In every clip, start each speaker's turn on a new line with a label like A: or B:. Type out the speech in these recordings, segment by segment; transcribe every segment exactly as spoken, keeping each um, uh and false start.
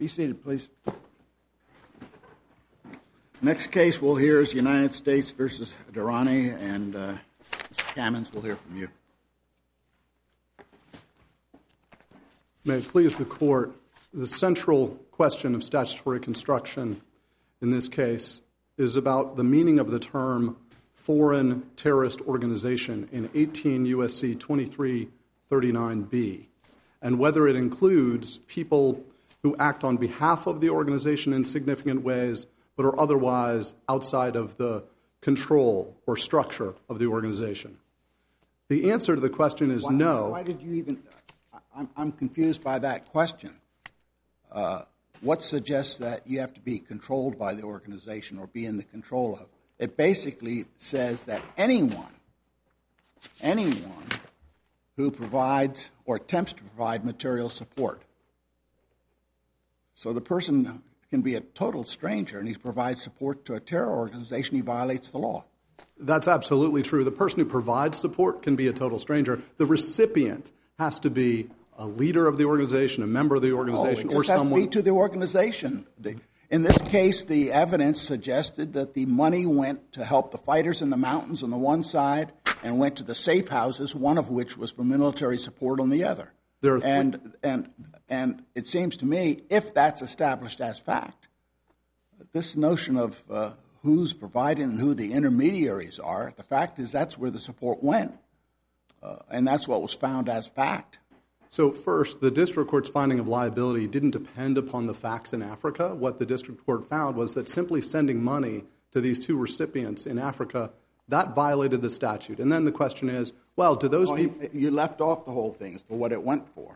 A: Be seated, please. Next case we'll hear is United States versus Durrani, and uh, Mister Kamins, we'll hear from you.
B: May it please the Court, the central question of statutory construction in this case is about the meaning of the term foreign terrorist organization in eighteen U S C twenty-three thirty-nine B, and whether it includes people who act on behalf of the organization in significant ways but are otherwise outside of the control or structure of the organization. The answer to the question is
A: why,
B: no.
A: Why did you even... I'm, I'm confused by that question. Uh, what suggests that you have to be controlled by the organization or be in the control of? It basically says that anyone, anyone who provides or attempts to provide material support. So the person can be a total stranger and he provides support to a terror organization, he violates the law.
B: That's absolutely true. The person who provides support can be a total stranger. The recipient has to be a leader of the organization, a member of the organization,
A: oh, it just
B: or
A: has
B: someone
A: to be to the organization. In this case, the evidence suggested that the money went to help the fighters in the mountains on the one side and went to the safe houses, one of which was for military support on the other.
B: There are
A: and and and it seems to me, if that's established as fact, this notion of uh, who's providing and who the intermediaries are, the fact is that's where the support went, uh, and that's what was found as fact.
B: So first, the district court's finding of liability didn't depend upon the facts in Africa. What the district court found was that simply sending money to these two recipients in Africa, that violated the statute. And then the question is, well, do those
A: well,
B: people...
A: You left off the whole thing as to what it went for.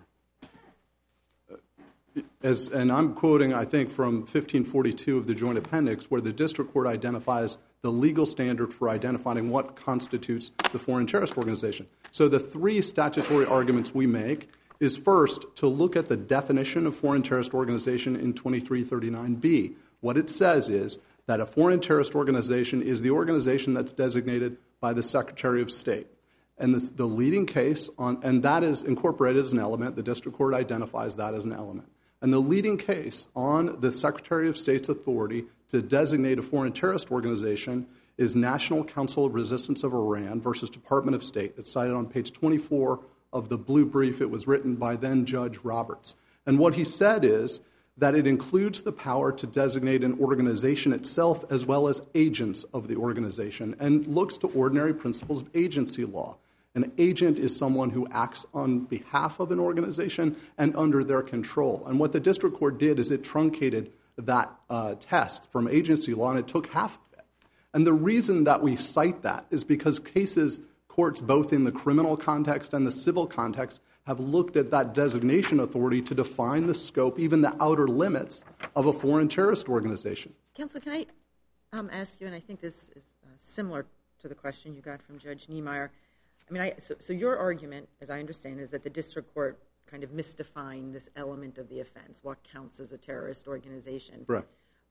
B: As, and I'm quoting, I think, from fifteen forty-two of the Joint Appendix, where the district court identifies the legal standard for identifying what constitutes the foreign terrorist organization. So the three statutory arguments we make is first to look at the definition of foreign terrorist organization in twenty-three thirty-nine B. What it says is that a foreign terrorist organization is the organization that's designated by the Secretary of State. And the, the leading case on, and that is incorporated as an element, the district court identifies that as an element. And the leading case on the Secretary of State's authority to designate a foreign terrorist organization is National Council of Resistance of Iran versus Department of State. It's cited on page twenty-four of the blue brief. It was written by then Judge Roberts. And what he said is that it includes the power to designate an organization itself as well as agents of the organization and looks to ordinary principles of agency law. An agent is someone who acts on behalf of an organization and under their control. And what the district court did is it truncated that uh, test from agency law, and it took half of it. And the reason that we cite that is because cases, courts both in the criminal context and the civil context, have looked at that designation authority to define the scope, even the outer limits, of a foreign terrorist organization.
C: Counsel, can I um, ask you, and I think this is uh, similar to the question you got from Judge Niemeyer. I mean, I, so, so your argument, as I understand, is that the district court kind of misdefined this element of the offense, what counts as a terrorist organization.
B: Right.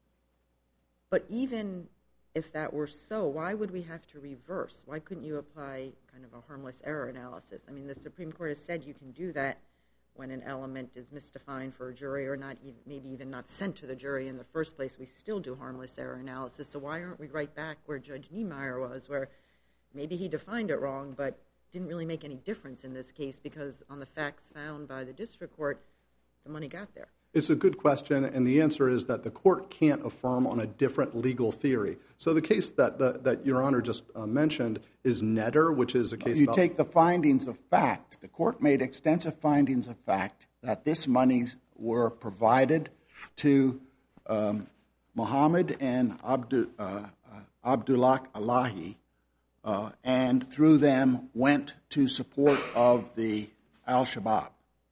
C: But even if that were so, why would we have to reverse? Why couldn't you apply kind of a harmless error analysis? I mean, the Supreme Court has said you can do that when an element is misdefined for a jury or not, even, maybe even not sent to the jury in the first place. We still do harmless error analysis. So why aren't we right back where Judge Niemeyer was, where maybe he defined it wrong, but didn't really make any difference in this case because on the facts found by the district court, the money got there?
B: It's a good question, and the answer is that the court can't affirm on a different legal theory. So the case that the, that Your Honor just uh, mentioned is Netter, which is a case
A: You
B: about...
A: take the findings of fact. The court made extensive findings of fact that this monies were provided to um, Mohammed and Abdu, uh, uh, Abdullah Alahi, uh, and through them went to support of the Al-Shabaab,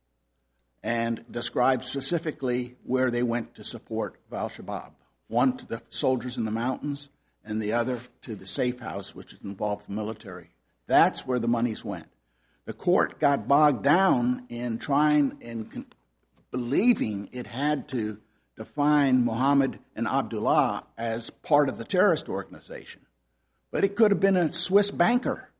A: and described specifically where they went to support Al-Shabaab. One to the soldiers in the mountains, and the other to the safe house, which involved the military. That's where the monies went. The court got bogged down in trying and con- believing it had to define Mohammed and Abdullah as part of the terrorist organization. But it could have been a Swiss banker.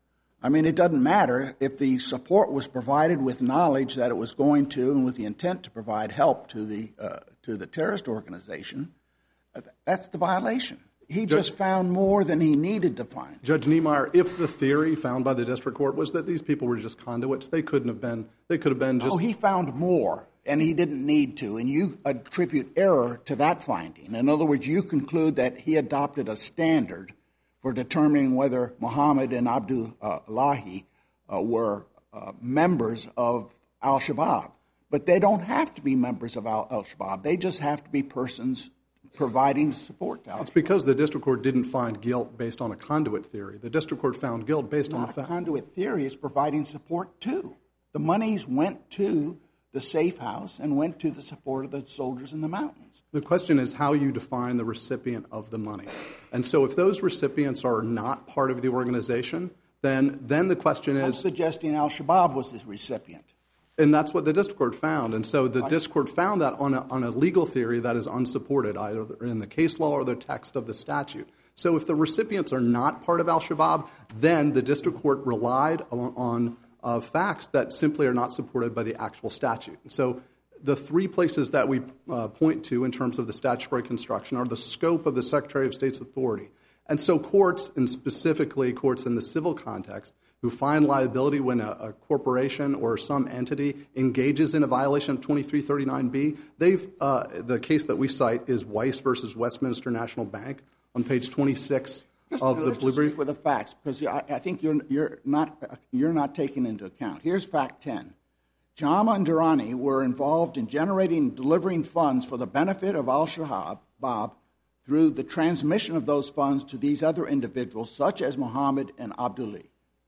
A: I mean, it doesn't matter if the support was provided with knowledge that it was going to and with the intent to provide help to the uh, to the terrorist organization. That's the violation. He
B: Judge,
A: just found more than he needed to find.
B: Judge Niemeyer, if the theory found by the district court was that these people were just conduits, they couldn't have been. They could have been just.
A: Oh, he found more, and he didn't need to. And you attribute error to that finding. In other words, you conclude that he adopted a standard for determining whether Muhammad and Abdullahi uh, were uh, members of Al-Shabaab. But they don't have to be members of Al-Shabaab. They just have to be persons providing support to Al-Shabaab.
B: It's because the district court didn't find guilt based on a conduit theory. The district court found guilt based
A: Not
B: on the
A: a
B: fact.
A: conduit theory is providing support too. The monies went to the safe house and went to the support of the soldiers in the mountains.
B: The question is how you define the recipient of the money. And so if those recipients are not part of the organization, then then the question is...
A: I'm suggesting Al-Shabaab was the recipient.
B: And that's what the district court found. And so the district court found that on a, on a legal theory that is unsupported, either in the case law or the text of the statute. So if the recipients are not part of Al-Shabaab, then the district court relied on, on uh, facts that simply are not supported by the actual statute. So the three places that we uh, point to in terms of the statutory construction are the scope of the Secretary of State's authority. And so courts, and specifically courts in the civil context, who find liability when a, a corporation or some entity engages in a violation of twenty-three thirty-nine B, they've uh, the case that we cite is Weiss versus Westminster National Bank on page twenty-six
A: just,
B: of
A: you know,
B: the
A: let's
B: blue
A: just
B: brief.
A: stick with the facts, because I, I think you're you're not you're not taking into account. Here's fact ten: Jama and Durrani were involved in generating and delivering funds for the benefit of Al-Shabaab through the transmission of those funds to these other individuals, such as Muhammad and Abdullahi.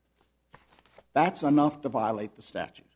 A: That's enough to violate the statute.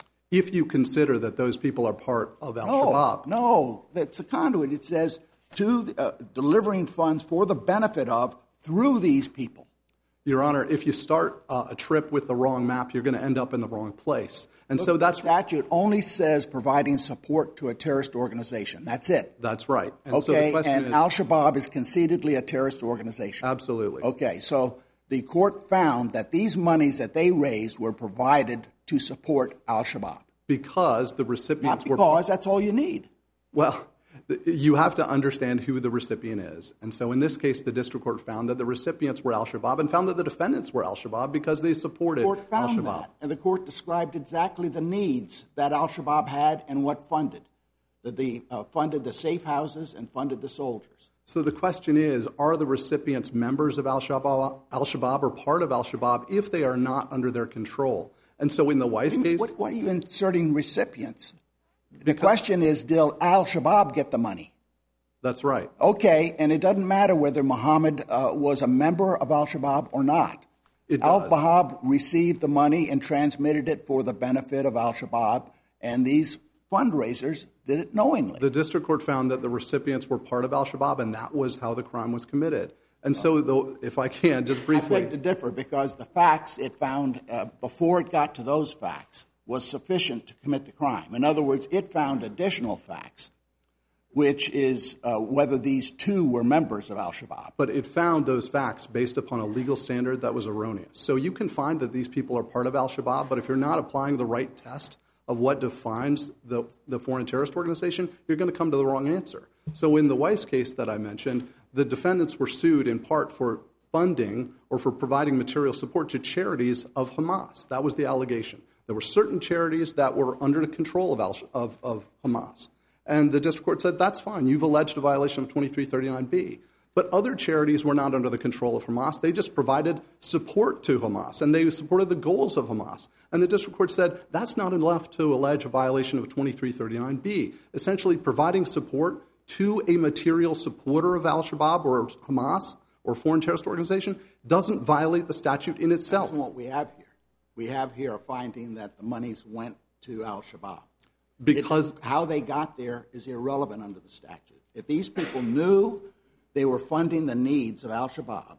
B: If you consider that those people are part of Al-Shabaab.
A: No, no, that's a conduit. It says to the, uh, delivering funds for the benefit of through these people.
B: Your Honor, if you start uh, a trip with the wrong map, you're going to end up in the wrong place. And
A: Look,
B: so that's
A: the statute only says providing support to a terrorist organization. That's it.
B: That's right. And
A: okay,
B: so the question
A: and
B: is,
A: Al-Shabaab is conceitedly a terrorist organization.
B: Absolutely.
A: Okay, so the court found that these monies that they raised were provided to support Al-Shabaab.
B: Because the recipients
A: Not
B: were...
A: because, that's all you need.
B: Well, you have to understand who the recipient is. And so in this case, the district court found that the recipients were Al-Shabaab and found that the defendants were Al-Shabaab because they supported
A: The court found
B: Al-Shabaab.
A: that, and the court described exactly the needs that Al-Shabaab had and what funded. That they uh, funded the safe houses and funded the soldiers.
B: So the question is, are the recipients members of Al-Shabaab, Al-Shabaab or part of Al-Shabaab if they are not under their control? And so in the Weiss case...
A: What, what are you inserting recipients? The question is, did Al-Shabaab get the money?
B: That's right.
A: Okay, and it doesn't matter whether Muhammad uh, was a member of Al-Shabaab or not. Al-Shabaab received the money and transmitted it for the benefit of Al-Shabaab, and these fundraisers did it knowingly.
B: The district court found that the recipients were part of Al-Shabaab, and that was how the crime was committed. And so, though, if I can, just briefly...
A: I beg to differ, because the facts it found uh, before it got to those facts was sufficient to commit the crime. In other words, it found additional facts, which is uh, whether these two were members of Al-Shabaab.
B: But it found those facts based upon a legal standard that was erroneous. So you can find that these people are part of Al-Shabaab, but if you're not applying the right test of what defines the, the foreign terrorist organization, you're going to come to the wrong answer. So in the Weiss case that I mentioned, the defendants were sued in part for funding or for providing material support to charities of Hamas. That was the allegation. There were certain charities that were under the control of, Al- of, of Hamas. And the district court said, that's fine. You've alleged a violation of twenty-three thirty-nine B. But other charities were not under the control of Hamas. They just provided support to Hamas, and they supported the goals of Hamas. And the district court said, that's not enough to allege a violation of twenty-three thirty-nine B. Essentially, providing support to a material supporter of Al-Shabaab or Hamas or foreign terrorist organization doesn't violate the statute in itself.
A: That's what we have here. We have here a finding that the monies went to Al-Shabaab.
B: Because
A: it, how they got there is irrelevant under the statute. If these people knew they were funding the needs of Al-Shabaab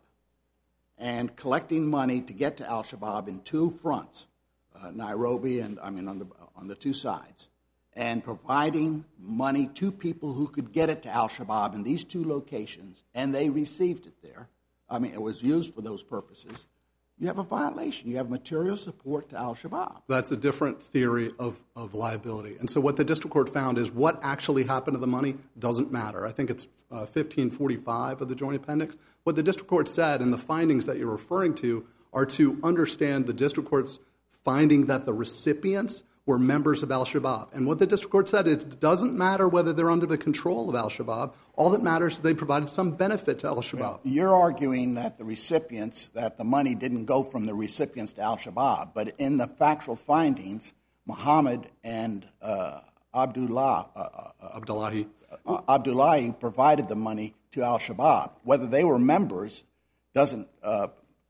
A: and collecting money to get to Al-Shabaab in two fronts, uh, Nairobi and, I mean, on the, on the two sides, and providing money to people who could get it to Al-Shabaab in these two locations, and they received it there. I mean, it was used for those purposes. you have a violation. You have material support to al-Shabaab.
B: That's a different theory of, of liability. And so what the district court found is what actually happened to the money doesn't matter. I think it's uh, fifteen forty-five of the joint appendix. What the district court said and the findings that you're referring to are to understand the district court's finding that the recipients were members of al-Shabaab. And what the district court said is it doesn't matter whether they're under the control of al-Shabaab. All that matters is they provided some benefit to al-Shabaab.
A: Well, you're arguing that the recipients, that the money didn't go from the recipients to al-Shabaab. But in the factual findings, Muhammad and uh, Abdullah, uh, uh,
B: Abdullahi.
A: Uh, Abdullahi provided the money to al-Shabaab. Whether they were members doesn't uh,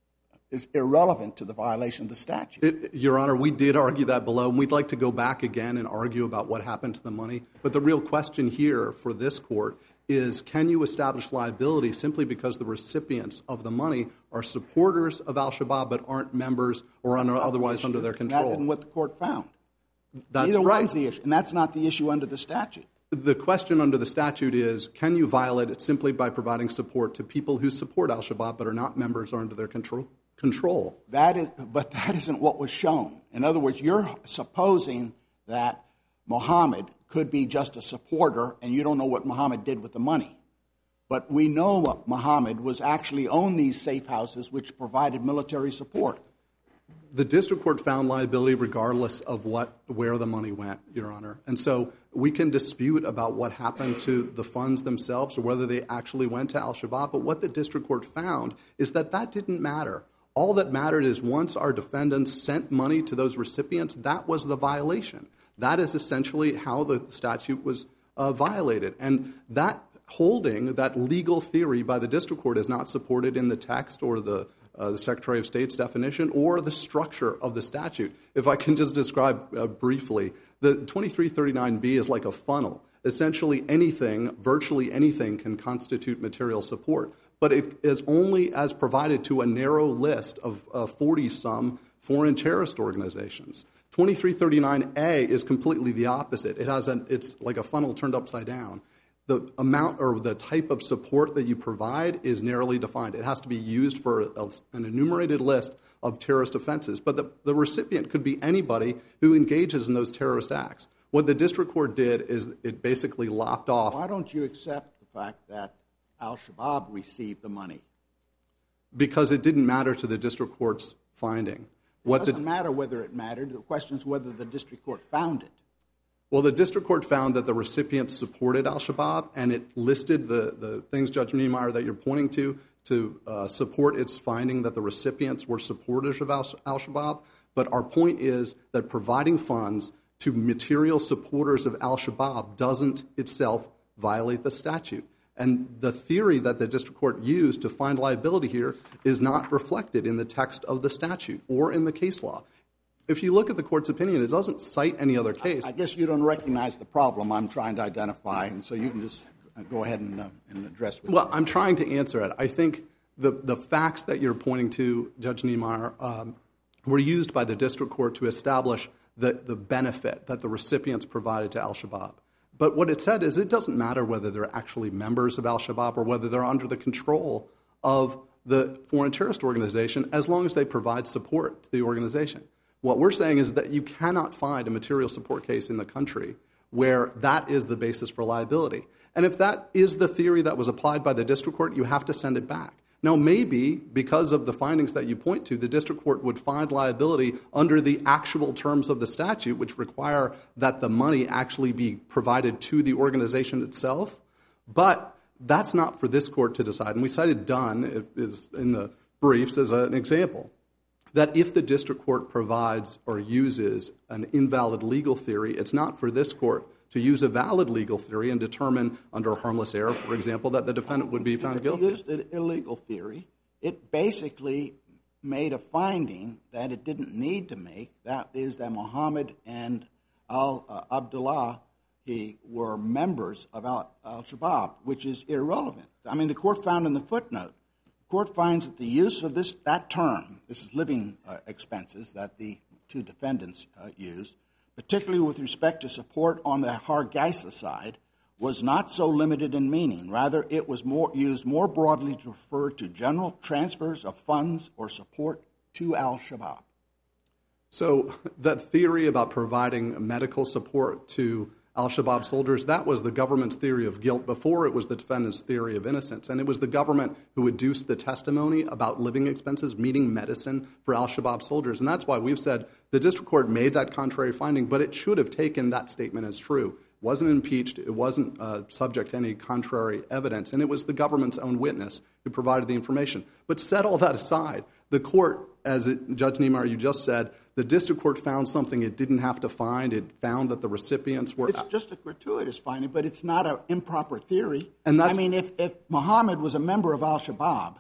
A: is irrelevant to the violation of the statute.
B: It, Your Honor, we did argue that below, and we'd like to go back again and argue about what happened to the money. But the real question here for this court is, can you establish liability simply because the recipients of the money are supporters of al-Shabaab but aren't members or under, otherwise under their control?
A: That isn't what the court found.
B: That's
A: Neither
B: right.
A: one's the issue, and that's not the issue under the statute.
B: The question under the statute is, can you violate it simply by providing support to people who support al-Shabaab but are not members or under their control? Control.
A: That is, but that isn't what was shown. In other words, you're supposing that Muhammad could be just a supporter, and you don't know what Muhammad did with the money. But we know what Muhammad was actually owned these safe houses, which provided military support.
B: The district court found liability regardless of what where the money went, Your Honor. And so we can dispute about what happened to the funds themselves or whether they actually went to al-Shabaab. But what the district court found is that that didn't matter. All that mattered is once our defendants sent money to those recipients, that was the violation. That is essentially how the statute was uh, violated. And that holding, that legal theory by the district court is not supported in the text or the, uh, the Secretary of State's definition or the structure of the statute. If I can just describe uh, briefly, the twenty-three thirty-nine B is like a funnel. Essentially anything, virtually anything, can constitute material support. But it is only as provided to a narrow list of forty-some uh, foreign terrorist organizations. twenty-three thirty-nine A is completely the opposite. It has an, it's like a funnel turned upside down. The amount or the type of support that you provide is narrowly defined. It has to be used for a, an enumerated list of terrorist offenses. But the, the recipient could be anybody who engages in those terrorist acts. What the district court did is it basically lopped off.
A: Why don't you accept the fact that al-Shabaab received the money?
B: Because it didn't matter to the district court's finding.
A: What it doesn't the, matter whether it mattered. The question is whether the district court found it.
B: Well, the district court found that the recipients supported al-Shabaab, and it listed the, the things, Judge Niemeyer, that you're pointing to, to uh, support its finding that the recipients were supporters of al- al-Shabaab. But our point is that providing funds to material supporters of al-Shabaab doesn't itself violate the statute. And the theory that the district court used to find liability here is not reflected in the text of the statute or in the case law. If you look at the court's opinion, it doesn't cite any other case.
A: I guess you don't recognize the problem I'm trying to identify, and so you can just go ahead and, uh, and address it.
B: Well, I'm trying to answer it. I think the, the facts that you're pointing to, Judge Niemeyer, um, were used by the district court to establish the, the benefit that the recipients provided to al-Shabaab. But what it said is it doesn't matter whether they're actually members of al-Shabaab or whether they're under the control of the foreign terrorist organization as long as they provide support to the organization. What we're saying is that you cannot find a material support case in the country where that is the basis for liability. And if that is the theory that was applied by the district court, you have to send it back. Now, maybe because of the findings that you point to, the district court would find liability under the actual terms of the statute, which require that the money actually be provided to the organization itself. But that's not for this court to decide. And we cited Dunn it is in the briefs as an example, that if the district court provides or uses an invalid legal theory, it's not for this court to use a valid legal theory and determine under a harmless error, for example, that the defendant would be found guilty.
A: It used an illegal theory. It basically made a finding that it didn't need to make. That is that Muhammad and Al uh, Abdullah he were members of Al- al-Shabaab, which is irrelevant. I mean, the court found in the footnote, the court finds that the use of this that term, this is living uh, expenses that the two defendants uh, used, particularly with respect to support on the Hargeisa side, was not so limited in meaning. Rather, it was more used more broadly to refer to general transfers of funds or support to al-Shabaab?
B: So that theory about providing medical support to al-Shabaab soldiers, that was the government's theory of guilt before it was the defendant's theory of innocence. And it was the government who adduced the testimony about living expenses, meaning medicine for al-Shabaab soldiers. And that's why we've said the district court made that contrary finding, but it should have taken that statement as true. It wasn't impeached. It wasn't uh, subject to any contrary evidence. And it was the government's own witness who provided the information. But set all that aside, the court, as it, Judge Niemeyer, you just said, the district court found something it didn't have to find. It found that the recipients were...
A: It's just a gratuitous finding, but it's not an improper theory.
B: And that's,
A: I mean, if, if Muhammad was a member of al-Shabaab,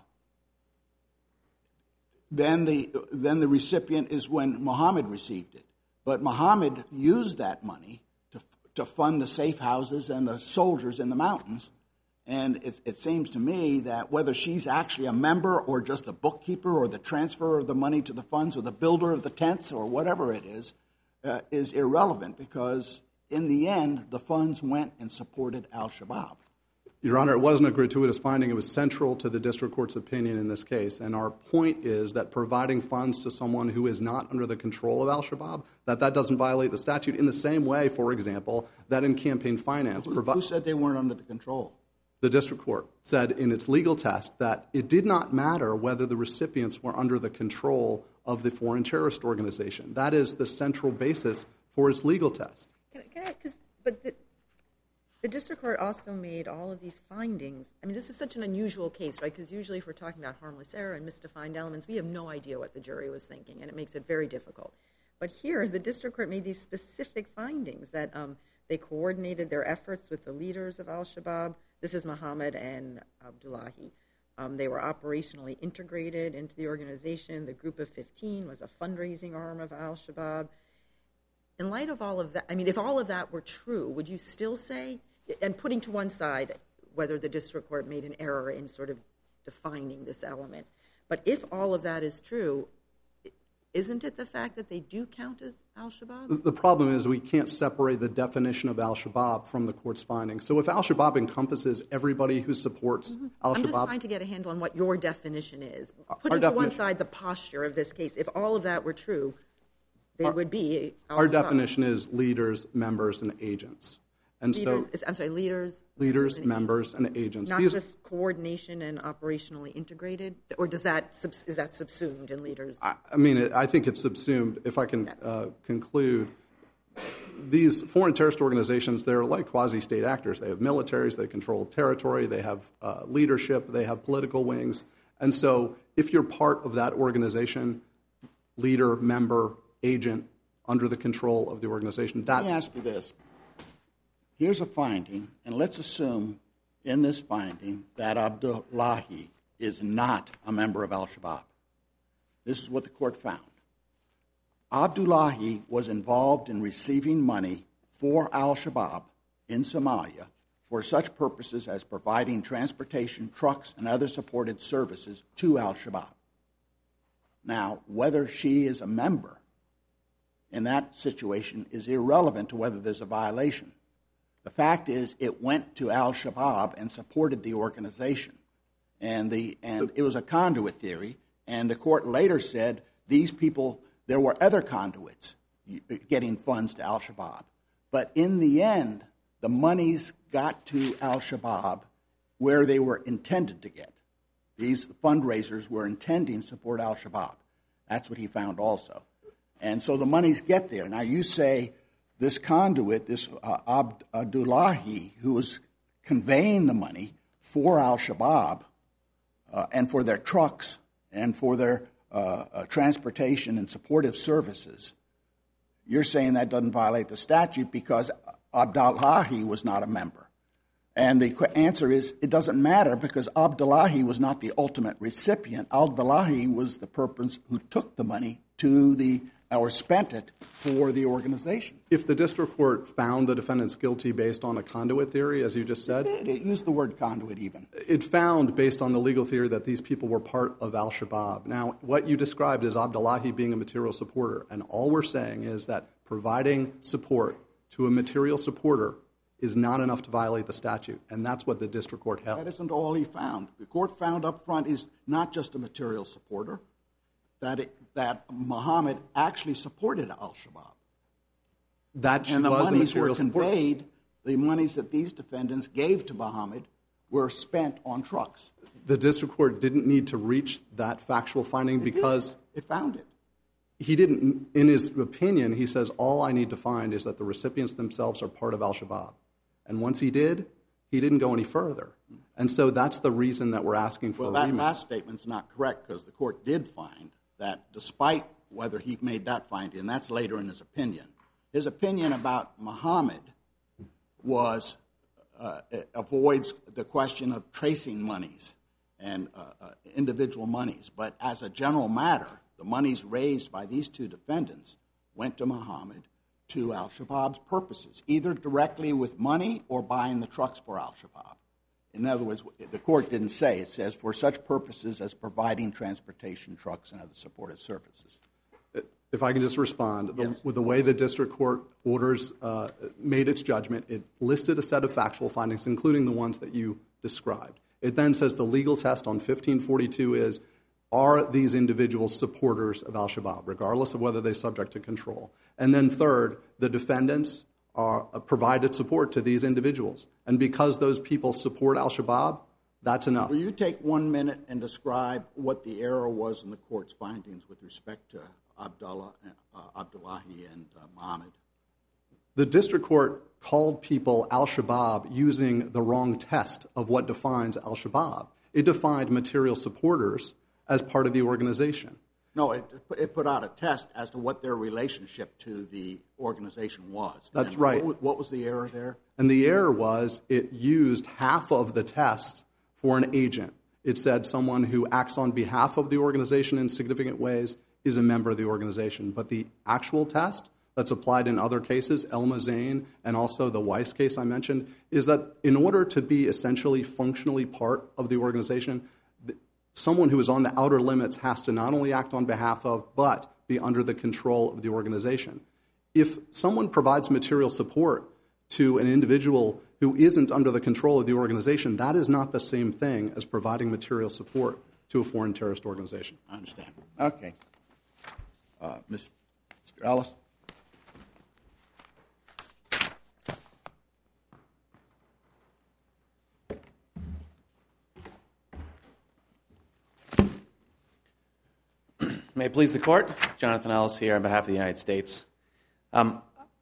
A: then the, then the recipient is when Muhammad received it. But Muhammad used that money to, to fund the safe houses and the soldiers in the mountains. And it, it seems to me that whether she's actually a member or just a bookkeeper or the transfer of the money to the funds or the builder of the tents or whatever it is, uh, is irrelevant because in the end, the funds went and supported al-Shabaab.
B: Your Honor, it wasn't a gratuitous finding. It was central to the district court's opinion in this case. And our point is that providing funds to someone who is not under the control of al-Shabaab, that that doesn't violate the statute in the same way, for example, that in campaign finance...
A: Who, who said they weren't under the control?
B: The district court said in its legal test that it did not matter whether the recipients were under the control of the foreign terrorist organization. That is the central basis for its legal test.
C: Can I, can I, cause, but the, the district court also made all of these findings. I mean, this is such an unusual case, right? Because usually if we're talking about harmless error and misdefined elements, we have no idea what the jury was thinking, and it makes it very difficult. But here, the district court made these specific findings that um, they coordinated their efforts with the leaders of al-Shabaab. This is Muhammad and Abdullahi. Um, they were operationally integrated into the organization. The Group of fifteen was a fundraising arm of al-Shabaab. In light of all of that, I mean, if all of that were true, would you still say, and putting to one side whether the district court made an error in sort of defining this element, but if all of that is true, isn't it the fact that they do count as al-Shabaab?
B: The problem is we can't separate the definition of al-Shabaab from the court's findings. So if al-Shabaab encompasses everybody who supports mm-hmm. al-Shabaab...
C: I'm just trying to get a handle on what your definition is. Putting to one side the posture of this case, if all of that were true, they our, would be al-Shabaab.
B: Our definition is leaders, members, and agents. And
C: leaders,
B: so,
C: I'm sorry, leaders,
B: leaders,
C: and
B: members, and agents.
C: Not
B: These,
C: just coordination and operationally integrated, or does that is that subsumed in leaders?
B: I, I mean, it, I think it's subsumed. If I can uh, conclude, these foreign terrorist organizations, they're like quasi-state actors. They have militaries, they control territory, they have uh, leadership, they have political wings. And so if you're part of that organization, leader, member, agent, under the control of the organization, that's...
A: Let me ask you this. Here's a finding, and let's assume in this finding that Abdullahi is not a member of al-Shabaab. This is what the court found. Abdullahi was involved in receiving money for al-Shabaab in Somalia for such purposes as providing transportation, trucks, and other supported services to al-Shabaab. Now, whether she is a member in that situation is irrelevant to whether there's a violation. The fact is, it went to al-Shabaab and supported the organization. And, the, and it was a conduit theory, and the court later said these people, there were other conduits getting funds to al-Shabaab. But in the end, the monies got to al-Shabaab where they were intended to get. These fundraisers were intending to support al-Shabaab. That's what he found also. And so the monies get there. Now you say, this conduit, this uh, Abdullahi, who was conveying the money for al-Shabaab uh, and for their trucks and for their uh, uh, transportation and supportive services, you're saying that doesn't violate the statute because Abdullahi was not a member. And the answer is it doesn't matter because Abdullahi was not the ultimate recipient. Abdullahi was the person who took the money to the or spent it for the organization.
B: If the district court found the defendants guilty based on a conduit theory, as you just said?
A: It, it used the word conduit even.
B: It found, based on the legal theory, that these people were part of al-Shabaab. Now, what you described is Abdullahi being a material supporter, and all we're saying is that providing support to a material supporter is not enough to violate the statute, and that's what the district court held.
A: That isn't all he found. The court found up front is not just a material supporter, that it that Muhammad actually supported al-Shabaab.
B: That
A: and the
B: was
A: monies
B: a
A: were
B: material support.
A: conveyed, the monies that these defendants gave to Muhammad were spent on trucks.
B: The district court didn't need to reach that factual finding
A: It
B: because
A: did. It found it.
B: he didn't, in his opinion, he says, all I need to find is that the recipients themselves are part of al-Shabaab. And once he did, he didn't go any further. And so that's the reason that we're asking for
A: Well,
B: a
A: that
B: remand.
A: last statement's not correct because the court did find that despite whether he made that finding, and that's later in his opinion, his opinion about Muhammad was uh, it avoids the question of tracing monies and uh, uh, individual monies. But as a general matter, the monies raised by these two defendants went to Muhammad to al-Shabaab's purposes, either directly with money or buying the trucks for al-Shabaab. In other words, the court didn't say. It says for such purposes as providing transportation, trucks, and other supportive services.
B: If I can just respond, the,
A: Yes.
B: with the way the district court orders uh, made its judgment, it listed a set of factual findings, including the ones that you described. It then says the legal test on fifteen forty-two is, are these individuals supporters of al-Shabaab, regardless of whether they're subject to control? And then third, the defendants are uh, provided support to these individuals. And because those people support al-Shabaab, that's enough.
A: Will you take one minute and describe what the error was in the court's findings with respect to Abdullah, uh, Abdullahi and uh, Muhammad?
B: The district court called people al-Shabaab using the wrong test of what defines al-Shabaab. It defined material supporters as part of the organization.
A: No, it, it put out a test as to what their relationship to the organization was.
B: That's
A: And
B: right.
A: What, what was the error there?
B: And the error was it used half of the test for an agent. It said someone who acts on behalf of the organization in significant ways is a member of the organization. But the actual test that's applied in other cases, El Mazain and also the Weiss case I mentioned, is that in order to be essentially functionally part of the organization, someone who is on the outer limits has to not only act on behalf of, but be under the control of the organization. If someone provides material support to an individual who isn't under the control of the organization, that is not the same thing as providing material support to a foreign terrorist organization.
A: I understand. Okay. Uh, Mister Ellis?
D: May it please the Court, Jonathan Ellis here on behalf of the United States. Um,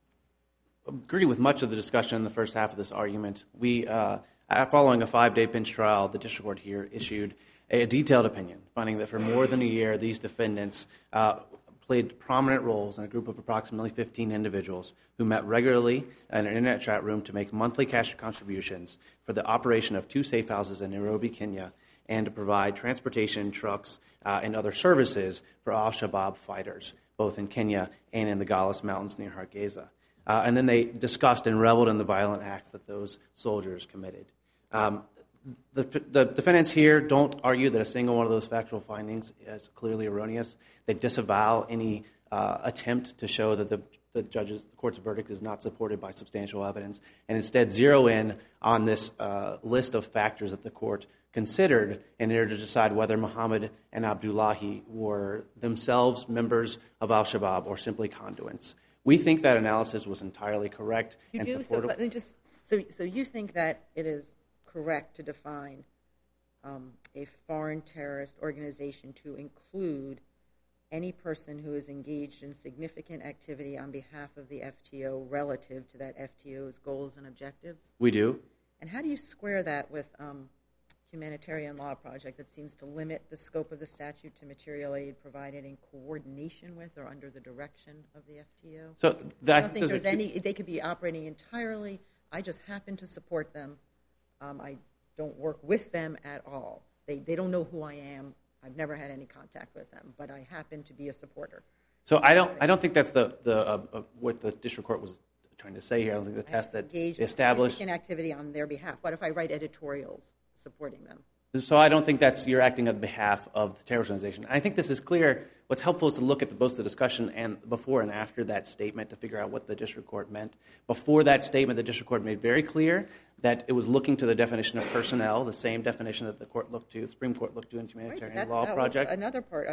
D: I agree with much of the discussion in the first half of this argument. We, uh, following a five-day bench trial, the district court here issued a detailed opinion, finding that for more than a year, these defendants uh, played prominent roles in a group of approximately fifteen individuals who met regularly in an internet chat room to make monthly cash contributions for the operation of two safe houses in Nairobi, Kenya, and to provide transportation, trucks, uh, and other services for al-Shabaab fighters, both in Kenya and in the Galas Mountains near Hargeisa. Uh, and then they discussed and reveled in the violent acts that those soldiers committed. Um, the, the defendants here don't argue that a single one of those factual findings is clearly erroneous. They disavow any uh, attempt to show that the, the judge's the court's verdict is not supported by substantial evidence, and instead zero in on this uh, list of factors that the court considered in order to decide whether Muhammad and Abdullahi were themselves members of al-Shabaab or simply conduits. We think that analysis was entirely correct
C: You
D: and
C: do? So,
D: supportable.
C: let me just, so, so you think that it is correct to define um, a foreign terrorist organization to include any person who is engaged in significant activity on behalf of the F T O relative to that F T O's goals and objectives?
D: We do.
C: And how do you square that with um, Humanitarian Law Project that seems to limit the scope of the statute to material aid provided in coordination with or under the direction of the F T O?
D: So that,
C: I don't think
D: those are
C: there's
D: two-
C: any, they could be operating entirely, I just happen to support them. Um, I don't work with them at all. They, they don't know who I am. I've never had any contact with them, but I happen to be a supporter.
D: So I don't. I don't think that's the the uh, uh, what the district court was trying to say here. I don't think the test that
C: Engaged
D: they
C: in
D: established.
C: significant activity on their behalf. What if I write editorials supporting them?
D: So I don't think that's you're acting on behalf of the terrorist organization. I think this is clear. What's helpful is to look at the, both the discussion and before and after that statement to figure out what the district court meant. Before that statement, the district court made very clear that it was looking to the definition of personnel, the same definition that the court looked to, the Supreme Court looked to in
C: Right,
D: Humanitarian
C: but that,
D: Law
C: that
D: Project.
C: was another part, a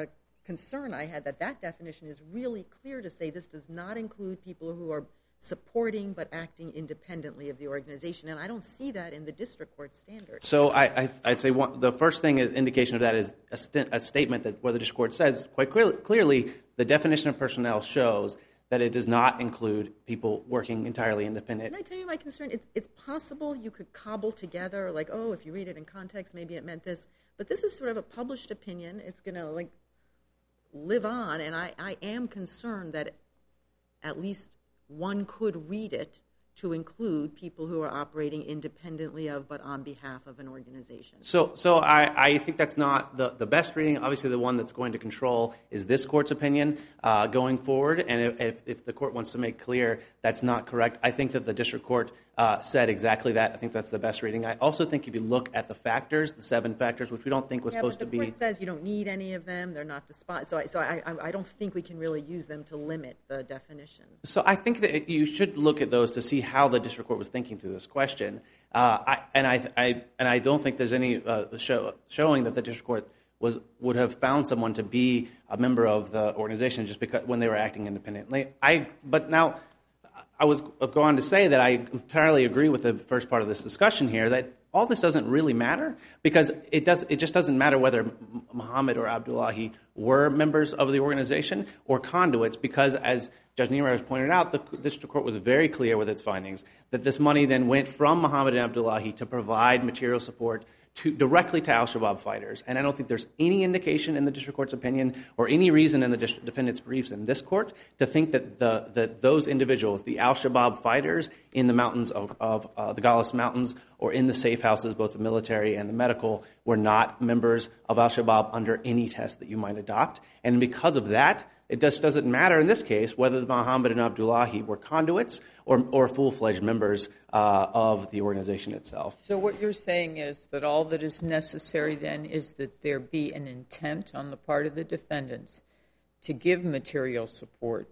C: concern I had that that definition is really clear to say this does not include people who are supporting but acting independently of the organization, and I don't see that in the district court standards.
D: So I, I, I'd say one, the first thing, is indication of that is a, st- a statement that where the district court says quite clear, clearly the definition of personnel shows that it does not include people working entirely independent.
C: Can I tell you my concern? It's, it's possible you could cobble together, like, oh, if you read it in context, maybe it meant this. But this is sort of a published opinion. It's going to, like, live on, and I, I am concerned that at least one could read it to include people who are operating independently of but on behalf of an organization.
D: So so I, I think that's not the, the best reading. Obviously, the one that's going to control is this court's opinion uh, going forward. And if, if the court wants to make clear that's not correct, I think that the district court uh, said exactly that. I think that's the best reading. I also think if you look at the factors, the seven factors, which we don't think was
C: yeah,
D: supposed
C: but
D: to
C: the
D: be.
C: court says you don't need any of them. They're not despised. So, I, so I, I, I don't think we can really use them to limit the definition.
D: So I think that you should look at those to see how the district court was thinking through this question. Uh, I, and I, I and I don't think there's any uh, show, showing that the district court was would have found someone to be a member of the organization just because when they were acting independently. I but now I was I've gone on to say that I entirely agree with the first part of this discussion here that all this doesn't really matter because it does it just doesn't matter whether Muhammad or Abdullahi were members of the organization or conduits because as Judge Niemeyer has pointed out, the district court was very clear with its findings that this money then went from Muhammad and Abdullahi to provide material support to, directly to al-Shabaab fighters. And I don't think there's any indication in the district court's opinion or any reason in the district defendant's briefs in this court to think that the that those individuals, the al-Shabaab fighters in the mountains of, of uh, the Golis Mountains or in the safe houses, both the military and the medical, were not members of al-Shabaab under any test that you might adopt. And because of that, it just doesn't matter in this case whether Muhammad and Abdullahi were conduits or, or full-fledged members uh, of the organization itself.
E: So what you're saying is that all that is necessary then is that there be an intent on the part of the defendants to give material support,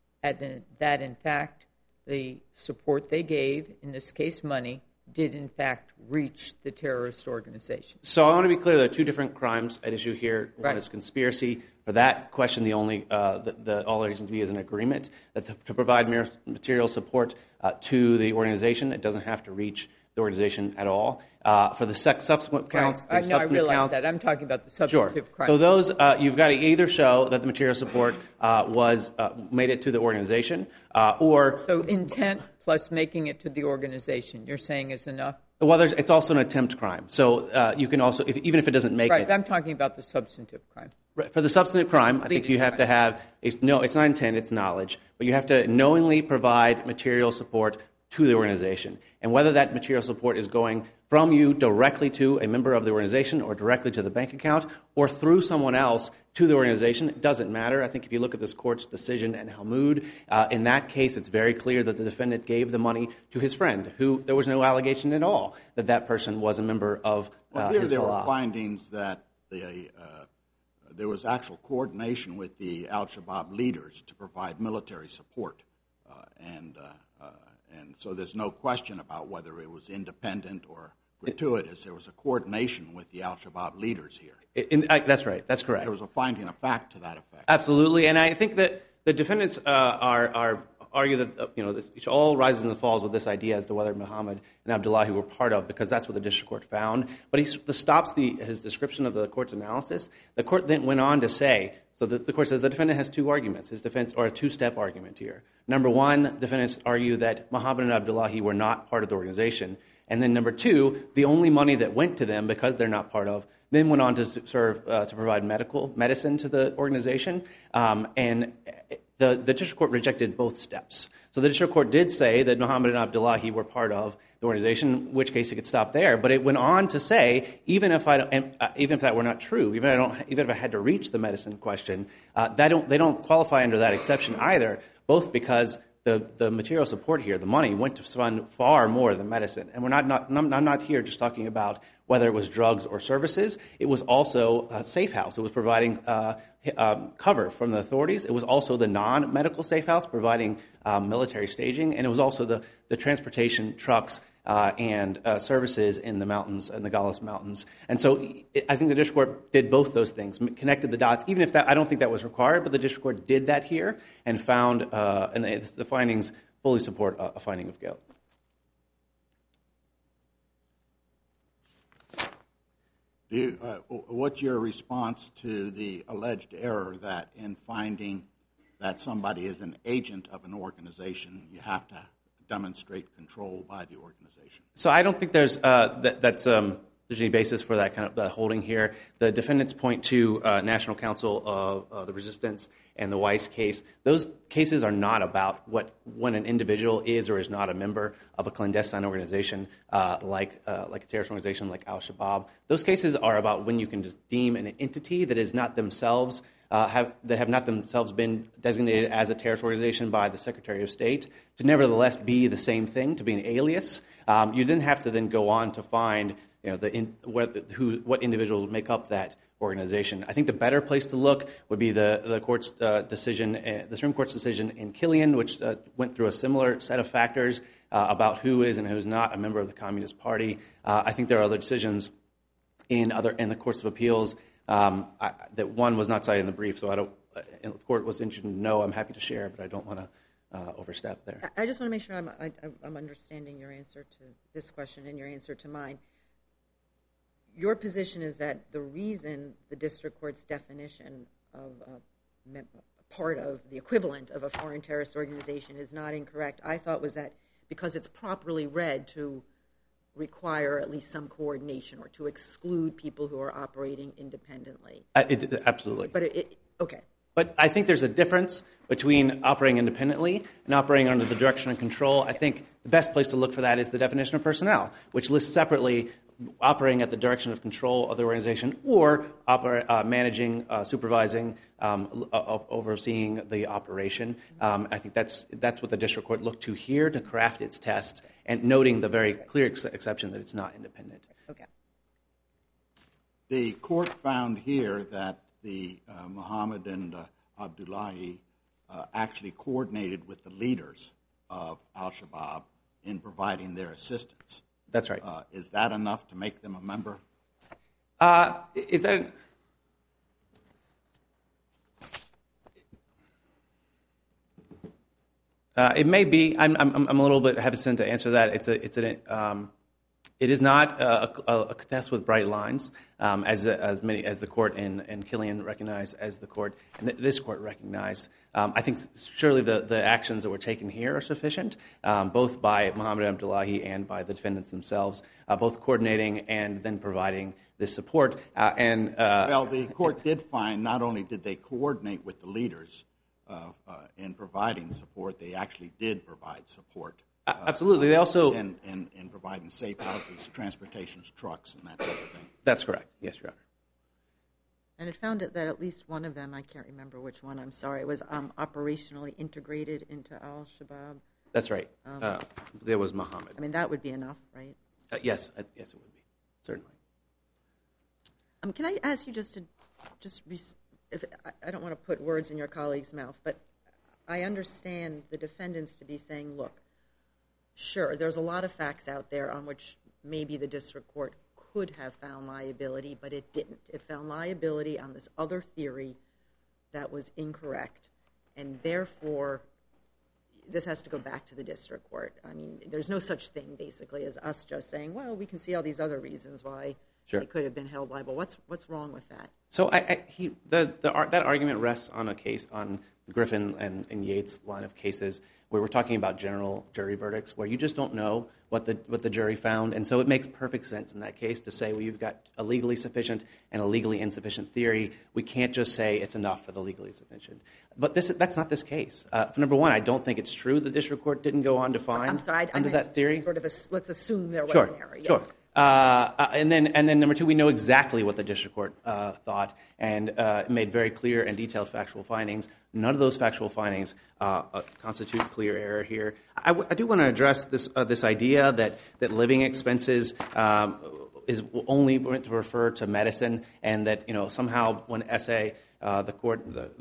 E: and that in fact the support they gave, in this case money, did in fact reach the terrorist organization.
D: So I want to be clear, there are two different crimes at issue here. One
E: Right.
D: is conspiracy. For that question, the only uh, the, the all there needs to be is an agreement that to, to provide material support uh, to the organization. It doesn't have to reach the organization at all. Uh, for the sec- subsequent counts,
E: Right. I
D: the
E: know, I
D: substantive
E: realize
D: counts,
E: that. I'm talking about the
D: Sure.
E: substantive crime.
D: So those, uh, you've got to either show that the material support uh, was uh, made it to the organization, uh, or
E: So intent plus making it to the organization, you're saying is enough?
D: well, there's, it's also an attempt crime. So uh, you can also, if, even if it doesn't make
E: Right,
D: it,
E: I'm talking about the substantive crime.
D: Right, for the substantive crime, I think you have to have it's, no, it's not intent, it's knowledge, but you have to knowingly provide material support to the organization, and whether that material support is going from you directly to a member of the organization or directly to the bank account or through someone else to the organization, it doesn't matter. I think if you look at this court's decision in Halmoud, uh, in that case, it's very clear that the defendant gave the money to his friend, who there was no allegation at all that that person was a member of uh,
A: Well, here there were
D: Hezbollah.
A: findings that the, uh, there was actual coordination with the al-Shabaab leaders to provide military support. Uh, and, uh, uh, and so there's no question about whether it was independent or gratuitous. There was a coordination with the al-Shabaab leaders here.
D: In, I, that's right. That's correct.
A: There was a finding of fact to that effect.
D: Absolutely, and I think that the defendants uh, are, are argue that uh, you know it all rises and falls with this idea as to whether Muhammad and Abdullahi were part of, because that's what the district court found. But he stops the, his description of the court's analysis. The court then went on to say, so the, the court says the defendant has two arguments, his defense or a two-step argument here. Number one, defendants argue that Muhammad and Abdullahi were not part of the organization. And then number two, the only money that went to them, because they're not part of, then went on to serve uh, to provide medical medicine to the organization. Um, and the, the district court rejected both steps. So the district court did say that Muhammad and Abdullahi were part of the organization, in which case it could stop there. But it went on to say, even if I don't, and, uh, even if that were not true, even if I don't, even if I had to reach the medicine question, uh, that don't they don't qualify under that exception either. Both because The, the material support here, the money, went to fund far more than medicine. And we're not, not, I'm not here just talking about whether it was drugs or services. It was also a safe house. It was providing uh, um, cover from the authorities. It was also the non-medical safe house providing um, military staging. And it was also the, the transportation trucks uh, and uh, services in the mountains, in the Galles Mountains. And so it, I think the district court did both those things, connected the dots, even if that, I don't think that was required, but the district court did that here and found, uh, and the, the findings fully support a, a finding of guilt.
A: Do you, uh, what's your response to the alleged error that in finding that somebody is an agent of an organization, you have to demonstrate control by the organization?
D: So I don't think there's uh, that, that's um, there's any basis for that kind of uh, holding here. The defendants point to uh, National Council of uh, the Resistance and the Weiss case. Those cases are not about what when an individual is or is not a member of a clandestine organization uh, like uh, like a terrorist organization like Al-Shabaab. Those cases are about when you can just deem an entity that is not themselves uh, have that have not themselves been designated as a terrorist organization by the Secretary of State to nevertheless be the same thing, to be an alias. Um, you didn't have to then go on to find you know the in, whether, who what individuals make up that organization. I think the better place to look would be the the court's uh, decision, uh, the Supreme Court's decision in Killian, which uh, went through a similar set of factors uh, about who is and who's not a member of the Communist Party. Uh, I think there are other decisions in other in the courts of appeals um, I, that one was not cited in the brief. So I don't. Uh, if the court was interested to know, I'm happy to share, but I don't want to uh, overstep there.
C: I just want to make sure I'm I, I'm understanding your answer to this question and your answer to mine. Your position is that the reason the district court's definition of a part of the equivalent of a foreign terrorist organization is not incorrect, I thought was that because it's properly read to require at least some coordination or to exclude people who are operating independently.
D: Uh, it, absolutely.
C: But it, it okay.
D: But I think there's a difference between operating independently and operating under the direction and control. I think the best place to look for that is the definition of personnel, which lists separately operating at the direction of control of the organization or oper- uh, managing, uh, supervising, um, uh, overseeing the operation. Um, I think that's that's what the district court looked to here to craft its test and noting the very clear ex- exception that it's not independent.
C: Okay.
A: The court found here that the uh, Muhammad and uh, Abdullahi uh, actually coordinated with the leaders of Al-Shabaab in providing their assistance.
D: That's right.
A: Uh, is that enough to make them a member?
D: Uh, is that... Uh, it may be. I'm, I'm I'm a little bit hesitant to answer that. It's a it's an um, it is not a, a, a test with bright lines, um, as as many as the court in, in Killian recognized, as the court and th- this court recognized. Um, I think surely the, the actions that were taken here are sufficient, um, both by Muhammad Abdullahi and by the defendants themselves, uh, both coordinating and then providing this support. Uh, and uh,
A: well, the court did find not only did they coordinate with the leaders uh, uh, in providing support, they actually did provide support.
D: Uh, absolutely. They also
A: in, in, in providing safe houses, transportations, trucks, and that type of thing.
D: That's correct. Yes, Your Honor.
C: And it found it that at least one of them, I can't remember which one, I'm sorry, was um, operationally integrated into Al-Shabaab.
D: That's right. Um, uh, there was Muhammad.
C: I mean, that would be enough, right?
D: Uh, yes, uh, yes, it would be, certainly.
C: Um, can I ask you just to, just if I don't want to put words in your colleague's mouth, but I understand the defendants to be saying, look, sure, there's a lot of facts out there on which maybe the district court could have found liability, but it didn't. It found liability on this other theory that was incorrect, and therefore this has to go back to the district court. I mean, there's no such thing, basically, as us just saying, well, we can see all these other reasons why
D: sure.
C: they could have been held liable. What's what's wrong with that?
D: So I, I, he, the, the, that argument rests on a case on the Griffin and, and Yates line of cases where we're talking about general jury verdicts where you just don't know what the what the jury found. And so it makes perfect sense in that case to say, well, you've got a legally sufficient and a legally insufficient theory. We can't just say it's enough for the legally sufficient. But this that's not this case. Uh, for number one, I don't think it's true the district court didn't go on to find
C: I'm sorry, I,
D: under
C: I
D: that theory.
C: Sort of a, let's assume there was
D: sure,
C: an error. Yeah.
D: Sure. Uh, uh, and then, and then number two, we know exactly what the district court uh, thought and uh, made very clear and detailed factual findings. None of those factual findings uh, uh, constitute clear error here. I, w- I do want to address this uh, this idea that that living expenses um, is only meant to refer to medicine, and that you know somehow when S A uh, the court the, the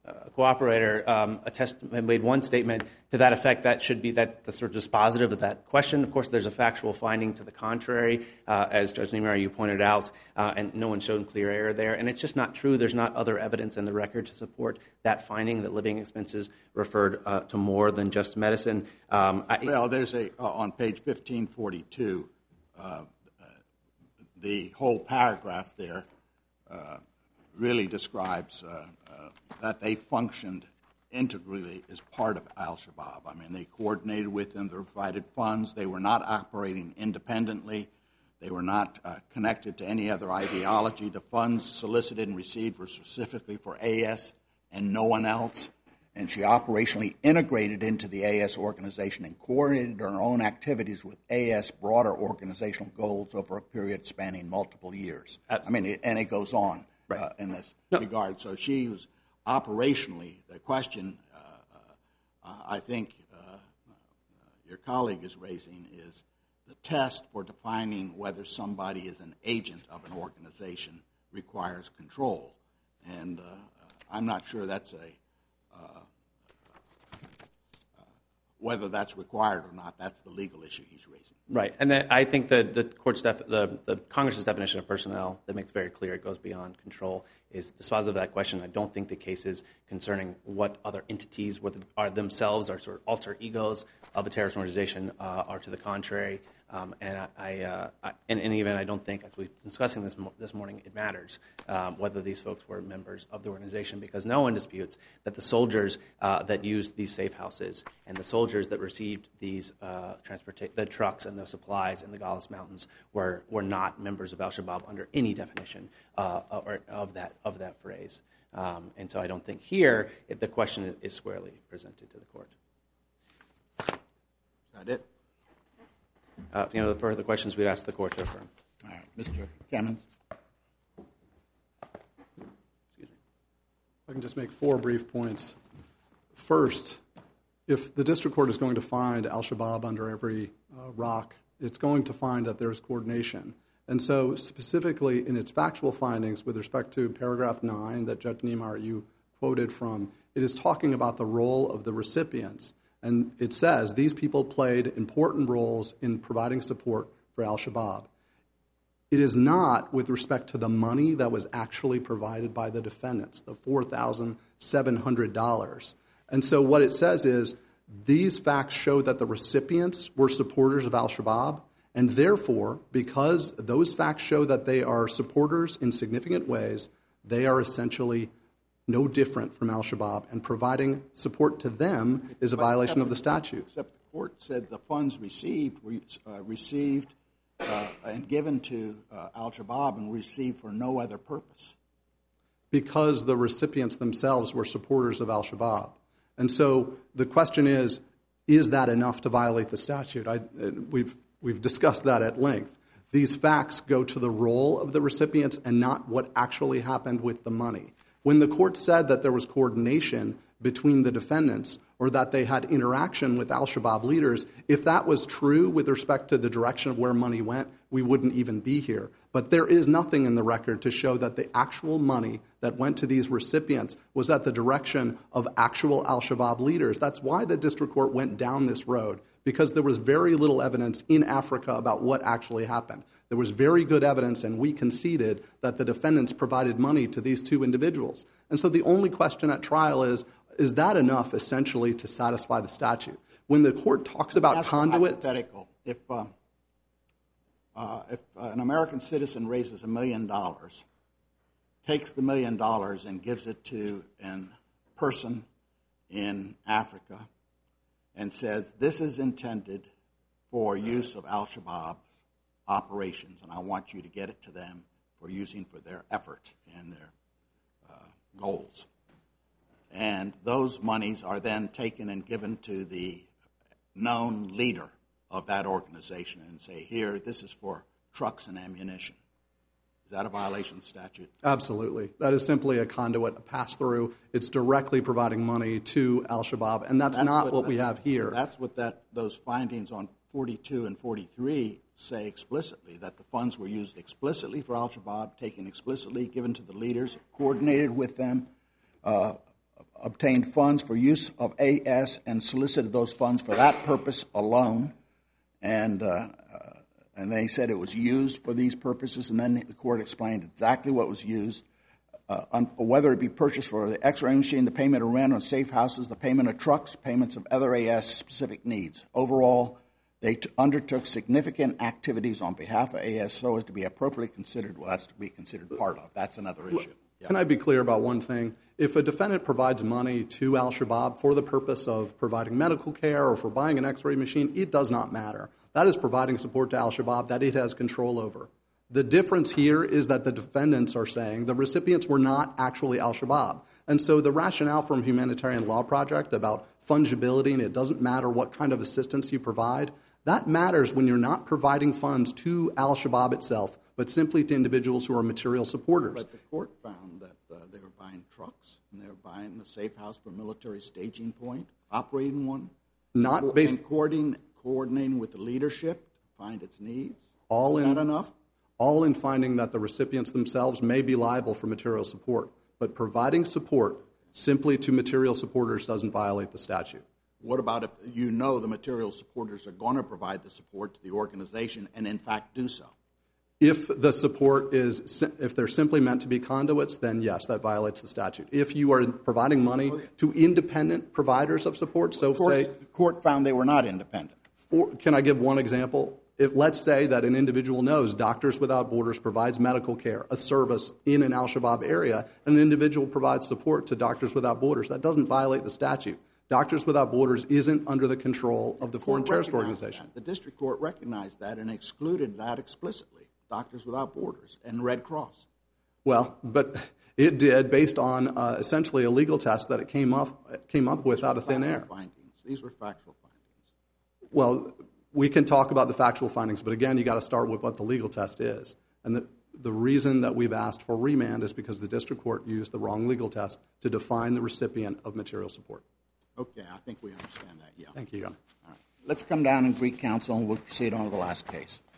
D: a cooperator um, attest, made one statement to that effect. That should be that the sort of dispositive of that question. Of course, there's a factual finding to the contrary, uh, as Judge Niemeyer, you pointed out, uh, and no one showed clear error there. And it's just not true. There's not other evidence in the record to support that finding that living expenses referred uh, to more than just medicine. Um, I,
A: well, there's a uh, on page fifteen forty-two, uh, uh, the whole paragraph there uh, really describes uh, uh, that they functioned integrally as part of al-Shabaab. I mean, they coordinated with them, they provided funds, they were not operating independently, they were not uh, connected to any other ideology. The funds solicited and received were specifically for A S and no one else, and she operationally integrated into the A S organization and coordinated her own activities with A S broader organizational goals over a period spanning multiple years. Absolutely. I mean, it, and it goes on right. uh, in this no. regard. So she was operationally, the question uh, uh, I think uh, uh, your colleague is raising is the test for defining whether somebody is an agent of an organization requires control. And uh, I'm not sure that's a, uh, uh, whether that's required or not, that's the legal issue he's raising.
D: Right, and then I think that the court's def- the, the Congress's definition of personnel that makes very clear it goes beyond control is dispositive of that question. I don't think the cases concerning what other entities are themselves are sort of alter egos of a terrorist organization uh, are to the contrary. Um, and I, I, uh, I, in any event, I don't think, as we've been discussing this mo- this morning, it matters um, whether these folks were members of the organization, because no one disputes that the soldiers uh, that used these safe houses and the soldiers that received these uh, transporta- the trucks and the supplies in the Golis Mountains were were not members of al-Shabaab under any definition uh, or, of that of that phrase. Um, and so I don't think here it, the question is squarely presented to the court.
A: Is that it?
D: Uh, if you know the further questions, we'd ask the court to affirm.
A: All right, Mister Kamens.
B: Excuse me. I can just make four brief points. First, if the district court is going to find al-Shabaab under every uh, rock, it's going to find that there's coordination. And so specifically in its factual findings with respect to paragraph nine that Judge Niemeyer, you quoted from, it is talking about the role of the recipients. And it says these people played important roles in providing support for al-Shabaab. It is not with respect to the money that was actually provided by the defendants, the four thousand seven hundred dollars. And so what it says is these facts show that the recipients were supporters of al-Shabaab, and therefore, because those facts show that they are supporters in significant ways, they are essentially no different from al-Shabaab, and providing support to them is a violation
A: except,
B: of the statute.
A: Except the court said the funds received were uh, received uh, and given to uh, al-Shabaab and received for no other purpose.
B: Because the recipients themselves were supporters of al-Shabaab. And so the question is, is that enough to violate the statute? I, we've, we've discussed that at length. These facts go to the role of the recipients and not what actually happened with the money. When the court said that there was coordination between the defendants or that they had interaction with al-Shabaab leaders, if that was true with respect to the direction of where money went, we wouldn't even be here. But there is nothing in the record to show that the actual money that went to these recipients was at the direction of actual al-Shabaab leaders. That's why the district court went down this road, because there was very little evidence in Africa about what actually happened. There was very good evidence, and we conceded that the defendants provided money to these two individuals. And so the only question at trial is, is that enough, essentially, to satisfy the statute? When the court talks about
A: That's
B: conduits...
A: hypothetical. If, uh, uh, if uh, an American citizen raises a million dollars, takes the million dollars and gives it to a person in Africa and says, this is intended for use of al-Shabaab operations, and I want you to get it to them for using for their effort and their uh, goals. And those monies are then taken and given to the known leader of that organization and say, here, this is for trucks and ammunition. Is that a violation of the statute?
B: Absolutely. That is simply a conduit, a pass-through. It's directly providing money to al-Shabaab, and that's, that's not what, what we have here.
A: That's what that those findings on forty-two and forty-three say explicitly, that the funds were used explicitly for al-Shabaab, taken explicitly, given to the leaders, coordinated with them, uh, obtained funds for use of A S and solicited those funds for that purpose alone, and uh, uh, and they said it was used for these purposes, and then the court explained exactly what was used, uh, on, whether it be purchased for the X-ray machine, the payment of rent on safe houses, the payment of trucks, payments of other A S-specific needs. Overall, they t- undertook significant activities on behalf of A S so as to be appropriately considered, well, that's to be considered part of. That's another issue. Yeah.
B: Can I be clear about one thing? If a defendant provides money to Al-Shabaab for the purpose of providing medical care or for buying an X-ray machine, it does not matter. That is providing support to Al-Shabaab that it has control over. The difference here is that the defendants are saying the recipients were not actually Al-Shabaab. And so the rationale from Humanitarian Law Project about fungibility and it doesn't matter what kind of assistance you provide, that matters when you're not providing funds to Al-Shabaab itself, but simply to individuals who are material supporters.
A: But the court found that uh, they were buying trucks and they were buying the safe house for military staging point, operating one,
B: Not
A: co-
B: based,
A: and coordinating, coordinating with the leadership to find its needs.
B: all
A: Is
B: in,
A: that enough?
B: all in finding that the recipients themselves may be liable for material support. But providing support simply to material supporters doesn't violate the statute.
A: What about if you know the material supporters are going to provide the support to the organization and in fact do so?
B: If the support is, if they're simply meant to be conduits, then yes, that violates the statute. If you are providing money to independent providers of support, so say...
A: The court found they were not independent.
B: For, can I give one example? If, let's say that an individual knows Doctors Without Borders provides medical care, a service in an Al-Shabaab area, and an individual provides support to Doctors Without Borders, that doesn't violate the statute. Doctors Without Borders isn't under the control of the foreign terrorist organization.
A: That. The district court recognized that and excluded that explicitly, Doctors Without Borders and Red Cross.
B: Well, but it did based on uh, essentially a legal test that it came up came up with out of thin air.
A: Findings. These were factual findings.
B: Well, we can talk about the factual findings, but again, you got to start with what the legal test is. And the, the reason that we've asked for remand is because the district court used the wrong legal test to define the recipient of material support.
A: Okay, I think we understand that, yeah.
B: Thank you, Your Honor.
A: All right. Let's come down and Greek counsel, and we'll proceed on to the last case.